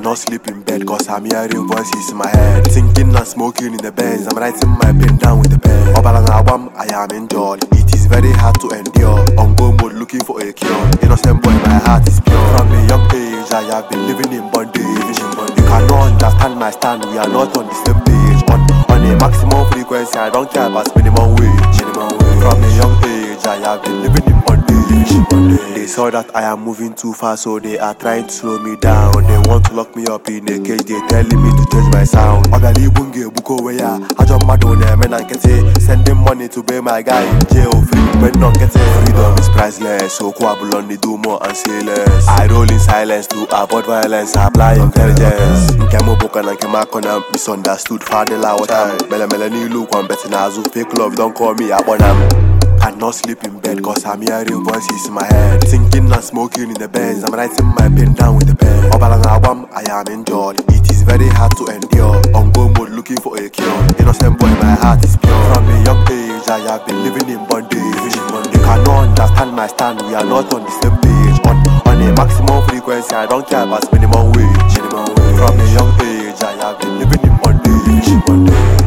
Cannot sleep in bed cause I'm hearing voices in my head. Thinking and smoking in the Benz, I'm writing my pen down with the pen. Obalang Awam, I am injured. It is very hard to endure. On go mode looking for a cure. Innocent boy, my heart is pure. From a young age, I have been living in bondage. You cannot understand my stand, we are not on the same page. On a maximum frequency, I don't care about minimum wage. From a young age, I have been living in bondage. They saw that I am moving too fast, so they are trying to slow me down. They want to lock me up in a cage, they telling me to change my sound. Obali bunge buko weya, I jump mad on them and I get it. Sending money to pay my guy in jail free, but not get it. Freedom is priceless, so Kwabulon do more and say less. I roll in silence to avoid violence, I apply intelligence. Nkemo boka na kemakona, misunderstood Fadela water. Melanie look one better nazu, fake love, don't call me Abonam. Cannot sleep in bed cause I'm hearing voices in my head. Thinking and smoking in the Benz, I'm writing my pen down with the pen. Obalang Awam, I am injured. It is very hard to endure. On go mode looking for a cure. Innocent boy, my heart is pure. From a young age, I have been living in bondage. You cannot understand my stand, we are not on the same page. On a maximum frequency, I don't care about minimum wage. From a young age, I have been living in bondage.